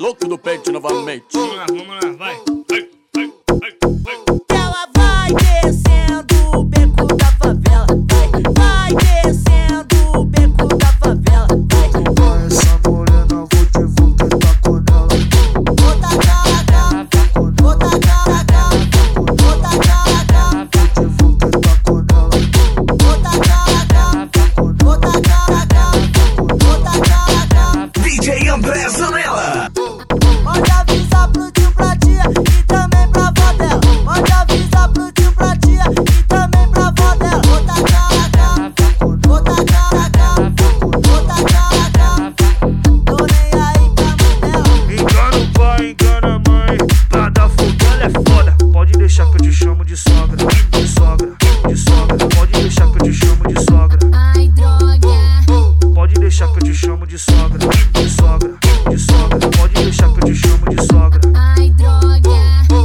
louco do peito novamente. Vamos lá, vai. Ela vai descendo o beco da favela, vai descendo o beco da favela, Vai essa morena, vou te voltar com ela. vou tacar a cara, vou tacar a cara, vou tacar a cara, Vou te voltar com ela. vou tacar a cara, vou tacar a cara, vou tacar a cara. DJ André Zanella. Pode avisar pro tio, pra tia e também pra avó dela. Pode avisar pro tio, pra tia e também pra avó dela. Vou tacar a cara, vou tacar a cara, vou tacar a cara. Tô nem aí pra mãe dela. Engana o pai, engana a mãe. Pra dar fogo ela é foda. Pode deixar que eu te chamo de sogra. De sogra, de sogra. Pode deixar que eu te chamo de sogra. Ai, droga. Pode deixar que eu te chamo de sogra. De sogra, de sogra. Pode deixar que eu te chamo de sogra. Ai, droga.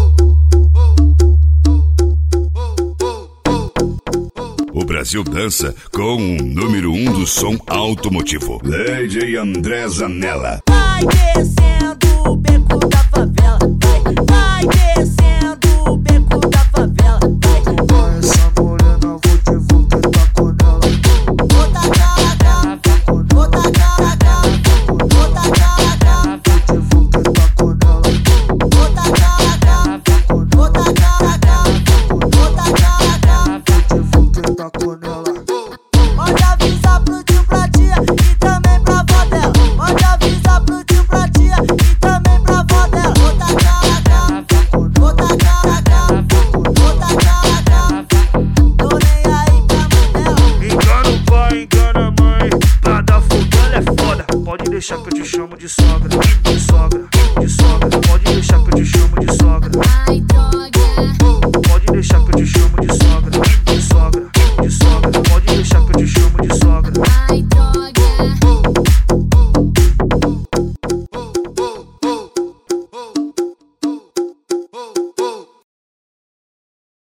O Brasil dança com o número 1 do som automotivo. DJ André Zanella. Vai descendo o beco da favela, vai descendo o beco da favela, Vai essa morena, vou te voltar com ela. vou tacar a cara, vou tacar a cara, vou tacar a cara, Vou te voltar com ela. vou tacar a cara, vou tacar a cara, vou tacar a cara. Vou te voltar com ela. Pode avisar pro tio, pra tia e também pra avó dela. Pode avisar pro tio, pra tia e também pra avó dela. Vou tacar a cara, vou tacar a cara, vou tacar a cara. Tô nem aí pra mãe dela. Engana o pai, engana a mãe. Pra dar fogo ela é foda. Pode deixar que eu te chamo de sogra. De sogra, de sogra. Pode deixar que eu te chamo de sogra. Ai,